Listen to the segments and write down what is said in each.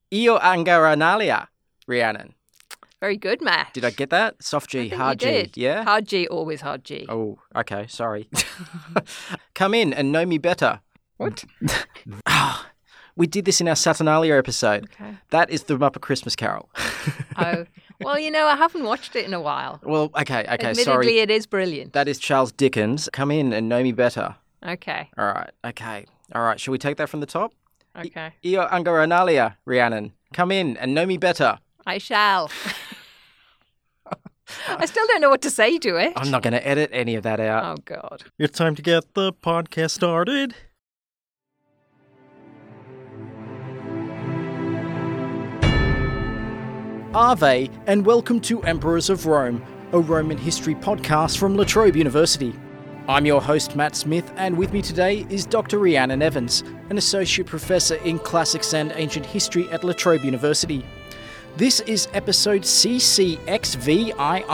Io Angaranalia, Rhiannon. Very good, Matt. Did I get that? Soft G, I think hard you G. did. Yeah? Hard G, always hard G. Oh, okay, sorry. Come in and know me better. What? We did this in our Saturnalia episode. Okay. That is the Muppet Christmas Carol. Oh, well, I haven't watched it in a while. Well, okay, Admittedly, sorry. it is brilliant. That is Charles Dickens. Come in and know me better. Okay. All right, okay. All right, shall we take that from the top? Okay. Io Angaranalia, Rhiannon. Come in and know me better. I shall. I still don't know what to say to it. I'm not going to edit any of that out. Oh, God. It's time to get the podcast started. Ave, and welcome to Emperors of Rome, a Roman history podcast from La Trobe University. I'm your host, Matt Smith, and with me today is Dr. Rhiannon Evans, an associate professor in classics and ancient history at La Trobe University. This is episode CCXVII,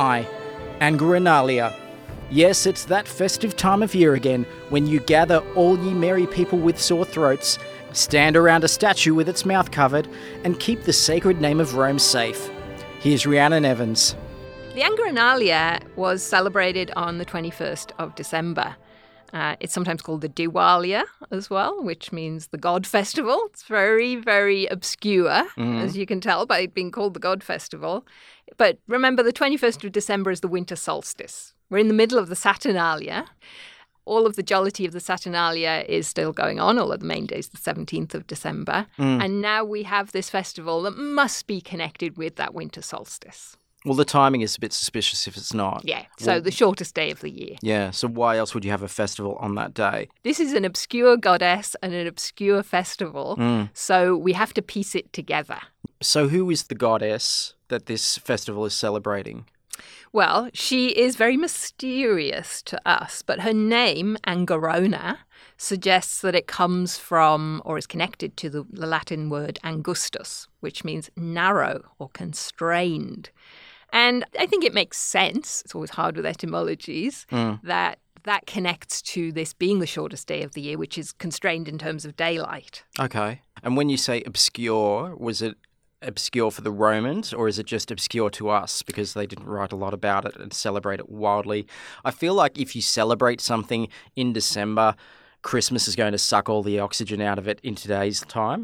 Angaranalia. Yes, it's that festive time of year again, when you gather all ye merry people with sore throats, stand around a statue with its mouth covered, and keep the sacred name of Rome safe. Here's Rhiannon Evans. The Angaranalia was celebrated on the 21st of December. It's sometimes called the Diwalia as well, which means the God Festival. It's very, very obscure, as you can tell by it being called the God Festival. But remember, the 21st of December is the winter solstice. We're in the middle of the Saturnalia. All of the jollity of the Saturnalia is still going on, although the main day is the 17th of December. And now we have this festival that must be connected with that winter solstice. Well, the timing is a bit suspicious if it's not. Yeah, so the shortest day of the year. Yeah, so why else would you have a festival on that day? This is an obscure goddess and an obscure festival, so we have to piece it together. So who is the goddess that this festival is celebrating? Well, she is very mysterious to us, but her name, Angerona, suggests that it comes from or is connected to the Latin word angustus, which means narrow or constrained. And I think it makes sense, it's always hard with etymologies, that connects to this being the shortest day of the year, which is constrained in terms of daylight. Okay. And when you say obscure, was it obscure for the Romans, or is it just obscure to us because they didn't write a lot about it and celebrate it wildly? I feel like if you celebrate something in December, Christmas is going to suck all the oxygen out of it in today's time.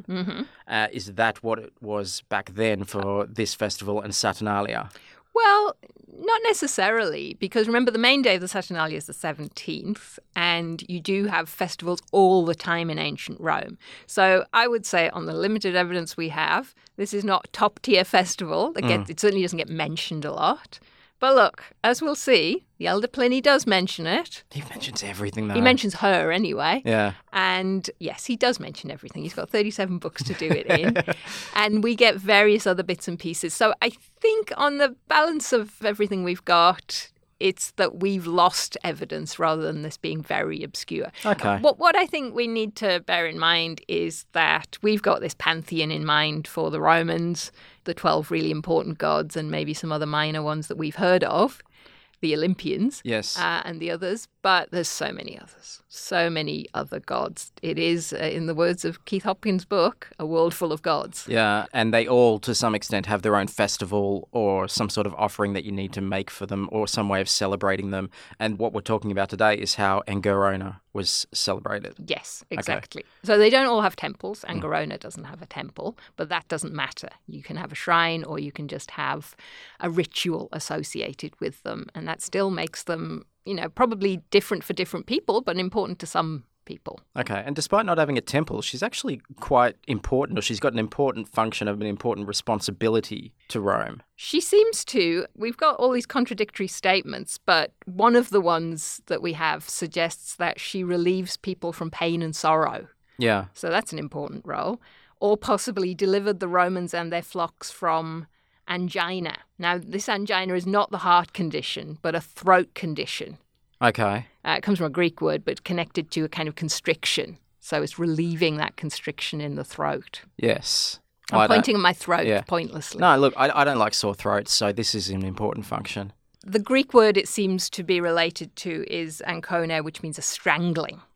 Is that what it was back then for this festival and Saturnalia? Well, not necessarily, because remember the main day of the Saturnalia is the 17th, and you do have festivals all the time in ancient Rome. So I would say on the limited evidence we have, this is not a top-tier festival. It certainly doesn't get mentioned a lot. But look, as we'll see, the elder Pliny does mention it. He mentions everything, though. He mentions her anyway. Yeah. And yes, he does mention everything. He's got 37 books to do it in. And we get various other bits and pieces. So I think on the balance of everything we've got, it's that we've lost evidence rather than this being very obscure. Okay. What I think we need to bear in mind is that we've got this pantheon in mind for the Romans, the 12 really important gods and maybe some other minor ones that we've heard of, the Olympians, yes, and the others. But there's so many others, so many other gods. It is, in the words of Keith Hopkins' book, a world full of gods. Yeah, and they all, to some extent, have their own festival or some sort of offering that you need to make for them or some way of celebrating them. And what we're talking about today is how Angerona was celebrated. Yes, exactly. Okay. So they don't all have temples. Angerona doesn't have a temple, but that doesn't matter. You can have a shrine or you can just have a ritual associated with them, and that still makes them, probably different for different people, but important to some people. Okay, and despite not having a temple, she's actually quite important, or she's got an important function of an important responsibility to Rome. She seems to. We've got all these contradictory statements, but one of the ones that we have suggests that she relieves people from pain and sorrow. Yeah. So that's an important role. Or possibly delivered the Romans and their flocks from angina. Now, this angina is not the heart condition, but a throat condition. Okay. It comes from a Greek word, but connected to a kind of constriction. So it's relieving that constriction in the throat. Yes. I'm pointing at my throat pointlessly. No, look, I don't like sore throats, so this is an important function. The Greek word it seems to be related to is ankone, which means a strangling.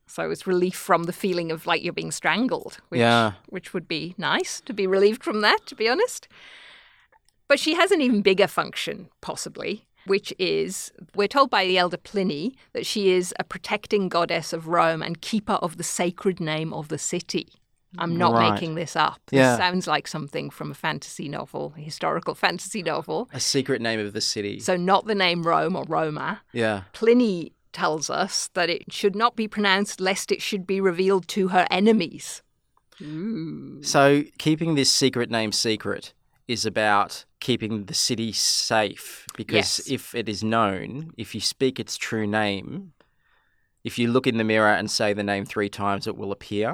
So it's relief from the feeling of like you're being strangled, which would be nice to be relieved from that, to be honest. But she has an even bigger function, possibly, which is, we're told by the elder Pliny that she is a protecting goddess of Rome and keeper of the sacred name of the city. I'm not making this up. This sounds like something from a fantasy novel, a historical fantasy novel. A secret name of the city. So not the name Rome or Roma. Yeah. Pliny tells us that it should not be pronounced lest it should be revealed to her enemies. Ooh. So keeping this secret name secret is about keeping the city safe, because if it is known, if you speak its true name, if you look in the mirror and say the name 3 times, it will appear.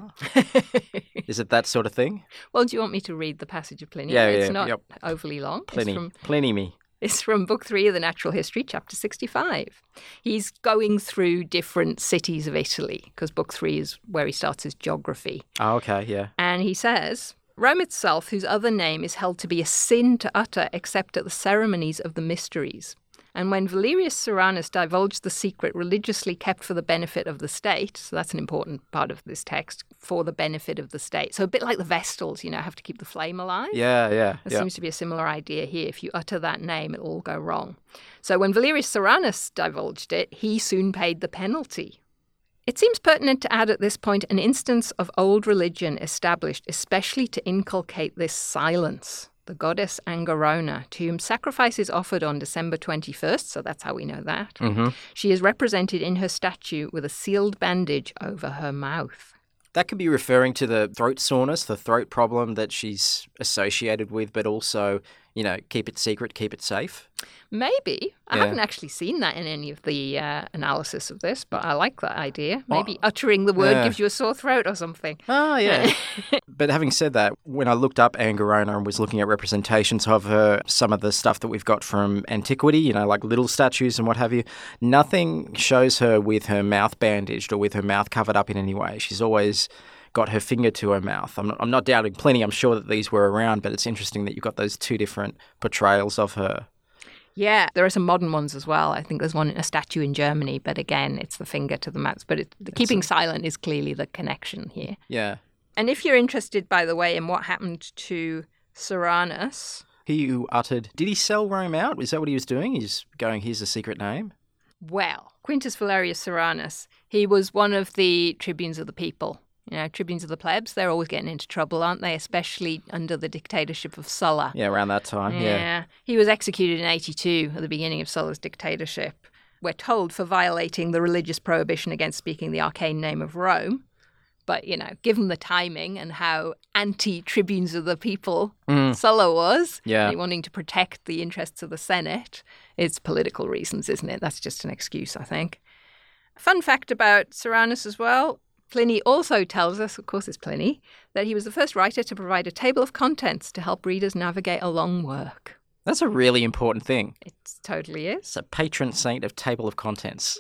Is it that sort of thing? Well, do you want me to read the passage of Pliny? Yeah, it's not overly long. Pliny me. It's from Book 3 of the Natural History, chapter 65. He's going through different cities of Italy, because Book 3 is where he starts his geography. Oh, okay, yeah. And he says, Rome itself, whose other name is held to be a sin to utter except at the ceremonies of the mysteries. And when Valerius Soranus divulged the secret religiously kept for the benefit of the state, so that's an important part of this text, for the benefit of the state. So a bit like the Vestals, have to keep the flame alive. Yeah. There seems to be a similar idea here. If you utter that name, it'll all go wrong. So when Valerius Soranus divulged it, he soon paid the penalty. It seems pertinent to add at this point an instance of old religion established especially to inculcate this silence. The goddess Angerona, to whom sacrifice is offered on December 21st, so that's how we know that. Mm-hmm. She is represented in her statue with a sealed bandage over her mouth. That could be referring to the throat soreness, the throat problem that she's associated with, but also, keep it secret, keep it safe. Maybe. I haven't actually seen that in any of the analysis of this, but I like that idea. Maybe uttering the word gives you a sore throat or something. Oh, yeah. But having said that, when I looked up Angerona and was looking at representations of her, some of the stuff that we've got from antiquity, like little statues and what have you, nothing shows her with her mouth bandaged or with her mouth covered up in any way. She's always got her finger to her mouth. I'm not doubting Pliny. I'm sure that these were around, but it's interesting that you've got those 2 different portrayals of her. Yeah, there are some modern ones as well. I think there's a statue in Germany, but again, it's the finger to the mouth. But keeping silent is clearly the connection here. Yeah. And if you're interested, by the way, in what happened to Soranus... He who uttered... Did he sell Rome out? Is that what he was doing? He's going, here's a secret name? Well, Quintus Valerius Soranus, he was one of the tribunes of the people. Tribunes of the plebs, they're always getting into trouble, aren't they? Especially under the dictatorship of Sulla. Yeah, around that time, yeah. He was executed in 82 at the beginning of Sulla's dictatorship. We're told for violating the religious prohibition against speaking the arcane name of Rome. But, given the timing and how anti-tribunes of the people Sulla was, wanting to protect the interests of the Senate, it's political reasons, isn't it? That's just an excuse, I think. Fun fact about Soranus as well. Pliny also tells us, of course it's Pliny, that he was the first writer to provide a table of contents to help readers navigate a long work. That's a really important thing. It totally is. It's a patron saint of table of contents.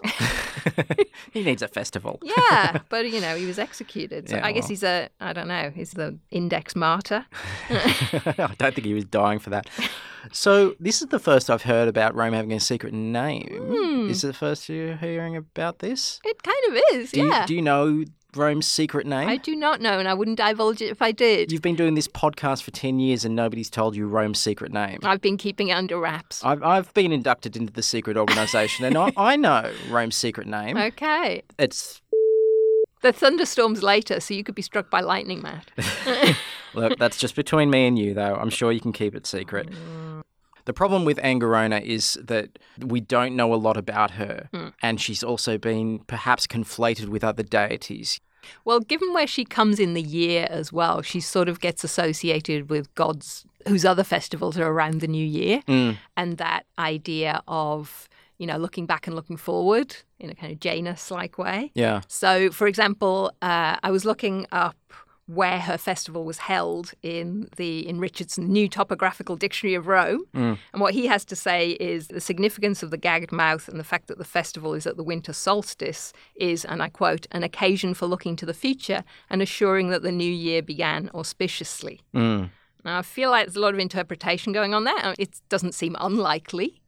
He needs a festival. Yeah, but, he was executed. So I guess he's the index martyr. I don't think he was dying for that. So this is the first I've heard about Rome having a secret name. Is it the first you're hearing about this? It kind of is, Do you know Rome's secret name? I do not know, and I wouldn't divulge it if I did. You've been doing this podcast for 10 years and nobody's told you Rome's secret name. I've been keeping it under wraps. I've been inducted into the secret organisation and I know Rome's secret name. Okay. It's... The thunderstorm's later, so you could be struck by lightning, Matt. Look, that's just between me and you, though. I'm sure you can keep it secret. The problem with Angerona is that we don't know a lot about her, and she's also been perhaps conflated with other deities. Well, given where she comes in the year as well, she sort of gets associated with gods whose other festivals are around the new year, and that idea of, looking back and looking forward in a kind of Janus-like way. Yeah. So, for example, I was looking up where her festival was held in Richardson's New Topographical Dictionary of Rome. And what he has to say is the significance of the gagged mouth and the fact that the festival is at the winter solstice is, and I quote, an occasion for looking to the future and assuring that the new year began auspiciously. Now, I feel like there's a lot of interpretation going on there. It doesn't seem unlikely.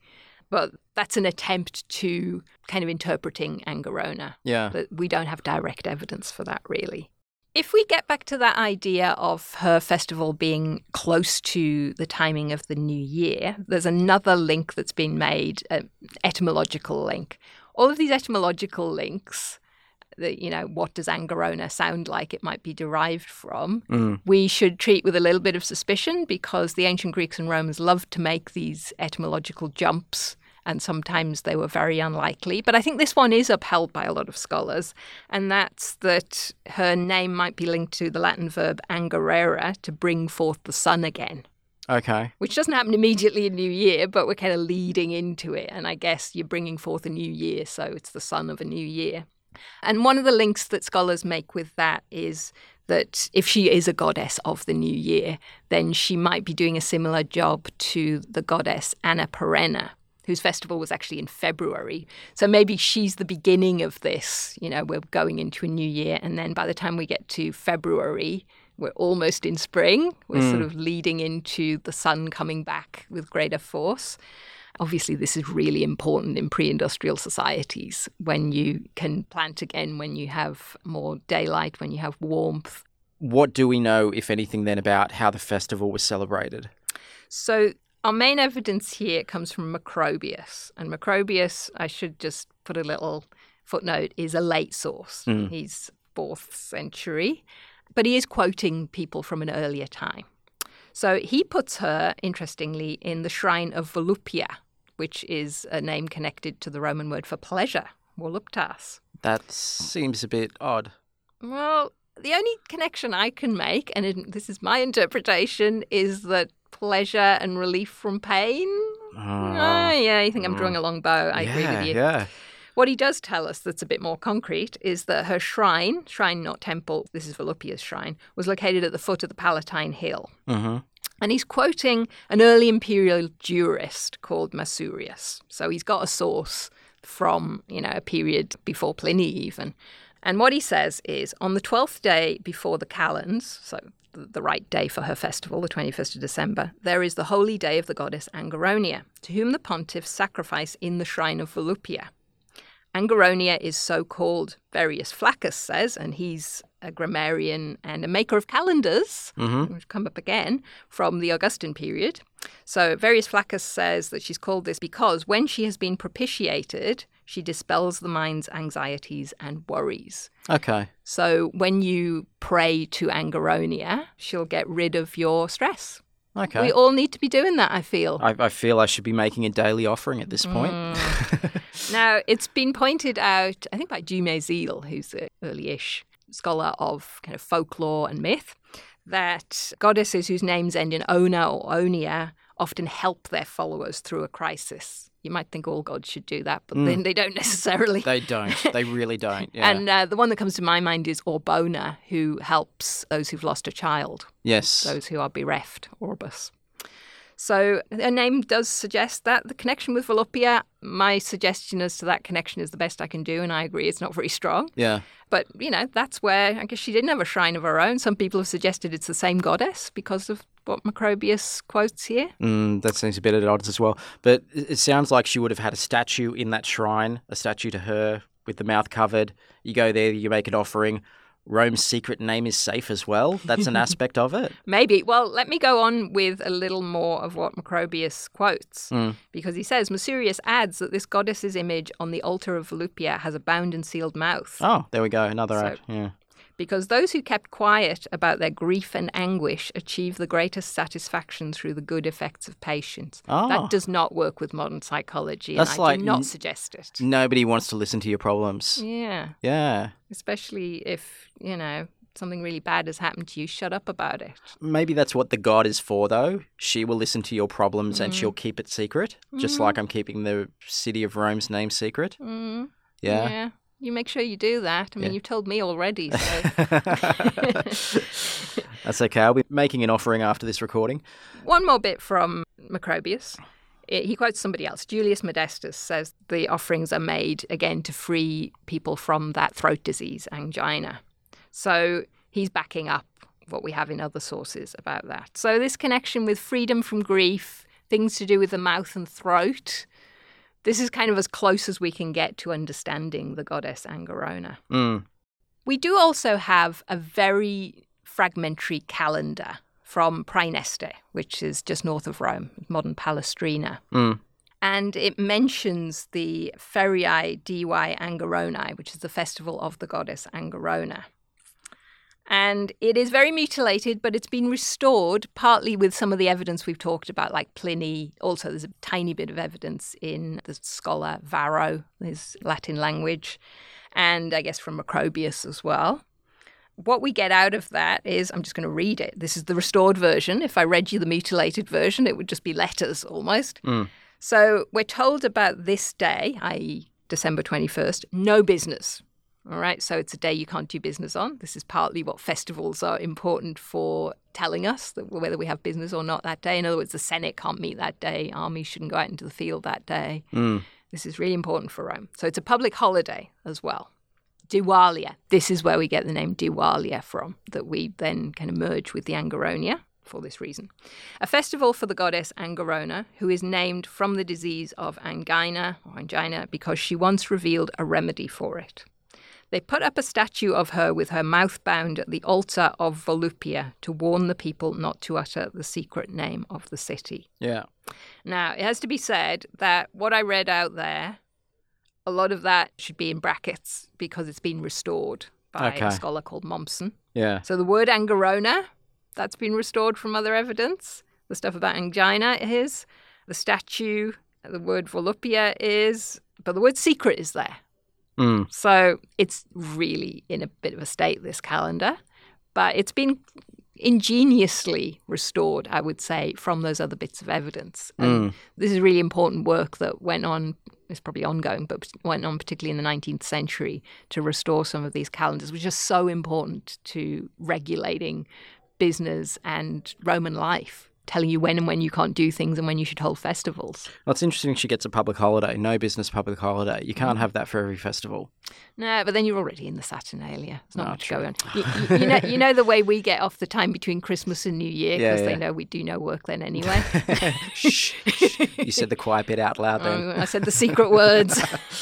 But that's an attempt to kind of interpreting Angerona. Yeah. But we don't have direct evidence for that, really. If we get back to that idea of her festival being close to the timing of the new year, there's another link that's been made, an etymological link. All of these etymological links, what does Angerona sound like it might be derived from, we should treat with a little bit of suspicion, because the ancient Greeks and Romans loved to make these etymological jumps, and sometimes they were very unlikely. But I think this one is upheld by a lot of scholars, and that's that her name might be linked to the Latin verb angerere, to bring forth the sun again. Okay. Which doesn't happen immediately in New Year, but we're kind of leading into it. And I guess you're bringing forth a new year, so it's the sun of a new year. And one of the links that scholars make with that is that if she is a goddess of the new year, then she might be doing a similar job to the goddess Anna Perenna, whose festival was actually in February. So maybe she's the beginning of this. We're going into a new year, and then by the time we get to February, we're almost in spring. We're sort of leading into the sun coming back with greater force. Obviously, this is really important in pre-industrial societies, when you can plant again, when you have more daylight, when you have warmth. What do we know, if anything, then about how the festival was celebrated? So our main evidence here comes from Macrobius. And Macrobius, I should just put a little footnote, is a late source. He's 4th century, but he is quoting people from an earlier time. So he puts her, interestingly, in the shrine of Volupia, which is a name connected to the Roman word for pleasure, voluptas. That seems a bit odd. Well, the only connection I can make, and this is my interpretation, is that pleasure and relief from pain. Yeah, you think I'm drawing a long bow. I agree with you. Yeah. What he does tell us that's a bit more concrete is that her shrine not temple, this is Volupia's shrine, was located at the foot of the Palatine Hill. Mm-hmm. And he's quoting an early imperial jurist called Masurius. So he's got a source from, a period before Pliny even. And what he says is, on the 12th day before the calends, so the right day for her festival, the 21st of December, there is the holy day of the goddess Angeronia, to whom the pontiffs sacrifice in the shrine of Volupia. Angeronia is so called, Varius Flaccus says, and he's a grammarian and a maker of calendars, which come up again from the Augustan period. So Varius Flaccus says that she's called this because when she has been propitiated, she dispels the mind's anxieties and worries. Okay. So when you pray to Angeronia, she'll get rid of your stress. Okay. We all need to be doing that, I feel. I feel I should be making a daily offering at this point. Now, it's been pointed out, I think by Dumézil, who's an early-ish scholar of kind of folklore and myth, that goddesses whose names end in Ona or Onia often help their followers through a crisis. You might think all gods should do that, but then they don't necessarily. They don't. They really don't. Yeah. And the one that comes to my mind is Orbona, who helps those who've lost a child. Yes. Those who are bereft, Orbus. So her name does suggest that. The connection with Volupia, my suggestion as to that connection is the best I can do, and I agree it's not very strong. Yeah. But, that's where, I guess she didn't have a shrine of her own. Some people have suggested it's the same goddess because of what Macrobius quotes here. That seems a bit at odds as well. But it sounds like she would have had a statue in that shrine, a statue to her with the mouth covered. You go there, you make an offering. Rome's secret name is safe as well. That's an aspect of it. Maybe. Well, let me go on with a little more of what Macrobius quotes, because he says, Masurius adds that this goddess's image on the altar of Volupia has a bound and sealed mouth. Oh, there we go. Another act. Yeah. Because those who kept quiet about their grief and anguish achieve the greatest satisfaction through the good effects of patience. Oh. That does not work with modern psychology, That's and I do not suggest it. Nobody wants to listen to your problems. Yeah. Yeah. Especially if, something really bad has happened to you, shut up about it. Maybe that's what the god is for, though. She will listen to your problems and she'll keep it secret, just like I'm keeping the city of Rome's name secret. Yeah. You make sure you do that. I mean, you've told me already. So. That's okay. I'll be making an offering after this recording. One more bit from Macrobius. He quotes somebody else. Julius Modestus says the offerings are made, again, to free people from that throat disease, angina. So he's backing up what we have in other sources about that. So this connection with freedom from grief, things to do with the mouth and throat, This is kind of as close as we can get to understanding the goddess Angerona. Mm. We do also have a very fragmentary calendar from Praeneste, which is just north of Rome, modern Palestrina. Mm. And it mentions the Feriae Divae Angeronae, which is the festival of the goddess Angerona. And it is very mutilated, but it's been restored partly with some of the evidence we've talked about, like Pliny. Also, there's a tiny bit of evidence in the scholar Varro, his Latin language, and I guess from Macrobius as well. What we get out of that is, I'm just going to read it. This is the restored version. If I read you the mutilated version, it would just be letters almost. Mm. So we're told about this day, i.e. December 21st, no business. All right, so it's a day you can't do business on. This is partly what festivals are important for telling us, that whether we have business or not that day. In other words, the Senate can't meet that day. Armies shouldn't go out into the field that day. Mm. This is really important for Rome. So it's a public holiday as well. Diwalia. This is where we get the name Diwalia from, that we then kind of merge with the Angeronia for this reason. A festival for the goddess Angerona, who is named from the disease of angina because she once revealed a remedy for it. They put up a statue of her with her mouth bound at the altar of Volupia to warn the people not to utter the secret name of the city. Yeah. Now, it has to be said that what I read out there, a lot of that should be in brackets because it's been restored by a scholar called Mommsen. Yeah. So the word Angerona, that's been restored from other evidence. The stuff about angina is. The statue, the word Volupia is. But the word secret is there. Mm. So it's really in a bit of a state, this calendar. But it's been ingeniously restored, I would say, from those other bits of evidence. And this is really important work that went on, it's probably ongoing, but went on particularly in the 19th century to restore some of these calendars, which are so important to regulating business and Roman life, telling you when and when you can't do things and when you should hold festivals. Well, it's interesting she gets a public holiday, no business public holiday. You can't have that for every festival. No, but then you're already in the Saturnalia. There's not much going on. You know the way we get off the time between Christmas and New Year because they know we do no work then anyway. Shh. You said the quiet bit out loud then. I said the secret words.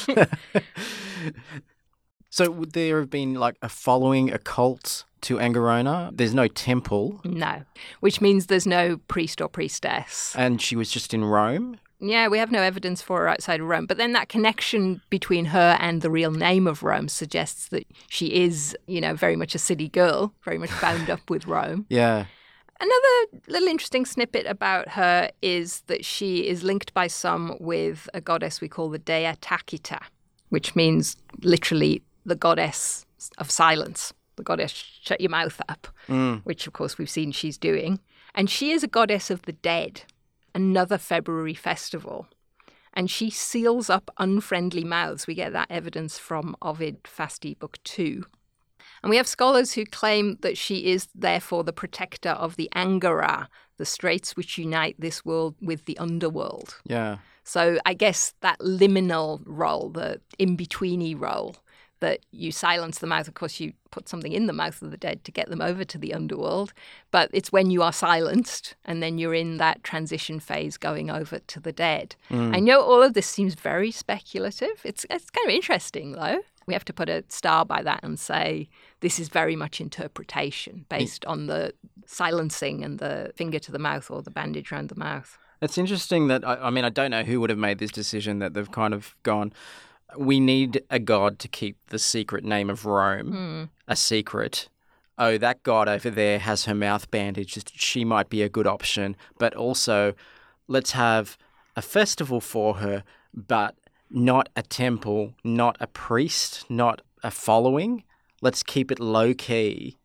So would there have been like a following a cult to Angerona? There's no temple. No, which means there's no priest or priestess. And she was just in Rome? Yeah, we have no evidence for her outside of Rome. But then that connection between her and the real name of Rome suggests that she is, very much a city girl, very much bound up with Rome. Yeah. Another little interesting snippet about her is that she is linked by some with a goddess we call the Dea Tacita, which means literally the goddess of silence, the goddess shut your mouth up, which of course we've seen she's doing. And she is a goddess of the dead, another February festival. And she seals up unfriendly mouths. We get that evidence from Ovid Fasti, Book 2. And we have scholars who claim that she is therefore the protector of the Angara, the straits which unite this world with the underworld. Yeah. So I guess that liminal role, the in-betweeny role, that you silence the mouth. Of course, you put something in the mouth of the dead to get them over to the underworld. But it's when you are silenced and then you're in that transition phase going over to the dead. I know all of this seems very speculative. It's kind of interesting, though. We have to put a star by that and say this is very much interpretation based on the silencing and the finger to the mouth or the bandage around the mouth. It's interesting that, I don't know who would have made this decision, that they've kind of gone, we need a god to keep the secret name of Rome a secret. Oh, that god over there has her mouth bandaged. She might be a good option. But also, let's have a festival for her, but not a temple, not a priest, not a following. Let's keep it low-key.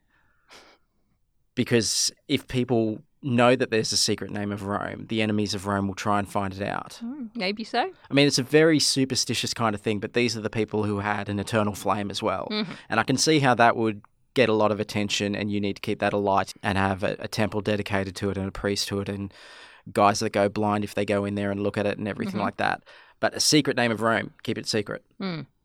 Because if people know that there's a secret name of Rome, the enemies of Rome will try and find it out. Maybe so. I mean, it's a very superstitious kind of thing, but these are the people who had an eternal flame as well. And I can see how that would get a lot of attention, and you need to keep that alight and have a temple dedicated to it and a priest to it and guys that go blind if they go in there and look at it and everything like that. But a secret name of Rome, keep it secret.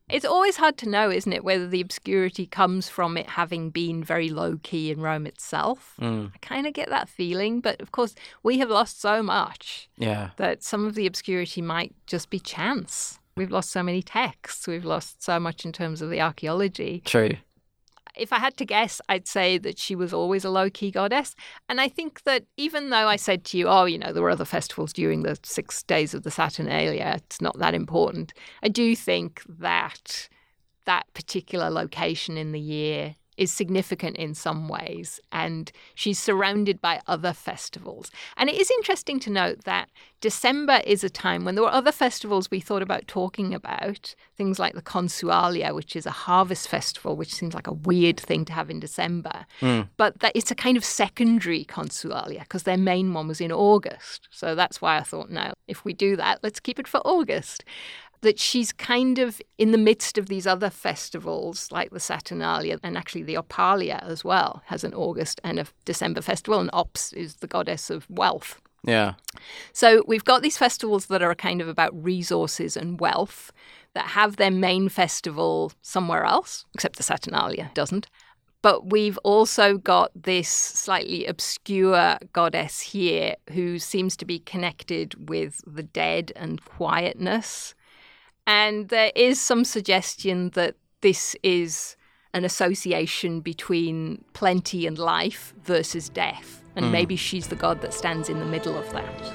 It's always hard to know, isn't it, whether the obscurity comes from it having been very low-key in Rome itself. I kind of get that feeling, but of course we have lost so much that some of the obscurity might just be chance. We've lost so many texts. We've lost so much in terms of the archaeology. True. If I had to guess, I'd say that she was always a low-key goddess. And I think that even though I said to you, there were other festivals during the 6 days of the Saturnalia, it's not that important, I do think that that particular location in the year is significant in some ways, and she's surrounded by other festivals. And it is interesting to note that December is a time when there were other festivals we thought about talking about, things like the Consualia, which is a harvest festival, which seems like a weird thing to have in December. But that it's a kind of secondary Consualia because their main one was in August. So that's why I thought, no, if we do that, let's keep it for August. That she's kind of in the midst of these other festivals like the Saturnalia, and actually the Opalia as well has an August and a December festival, and Ops is the goddess of wealth. Yeah. So we've got these festivals that are kind of about resources and wealth that have their main festival somewhere else, except the Saturnalia doesn't. But we've also got this slightly obscure goddess here who seems to be connected with the dead and quietness. And there is some suggestion that this is an association between plenty and life versus death. And maybe she's the god that stands in the middle of that.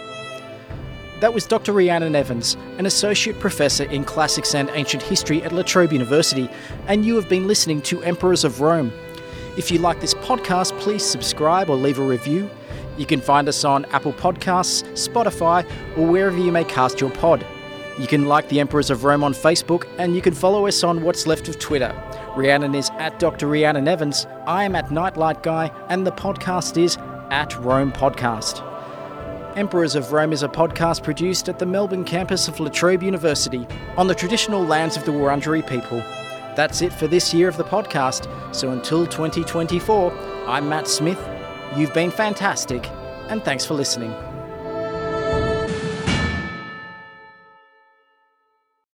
That was Dr. Rhiannon Evans, an Associate Professor in Classics and Ancient History at La Trobe University, and you have been listening to Emperors of Rome. If you like this podcast, please subscribe or leave a review. You can find us on Apple Podcasts, Spotify, or wherever you may cast your pod. You can like the Emperors of Rome on Facebook, and you can follow us on what's left of Twitter. Rhiannon is at Dr. Rhiannon Evans, I am at Nightlight Guy, and the podcast is at Rome Podcast. Emperors of Rome is a podcast produced at the Melbourne campus of La Trobe University on the traditional lands of the Wurundjeri people. That's it for this year of the podcast, so until 2024, I'm Matt Smith, you've been fantastic, and thanks for listening.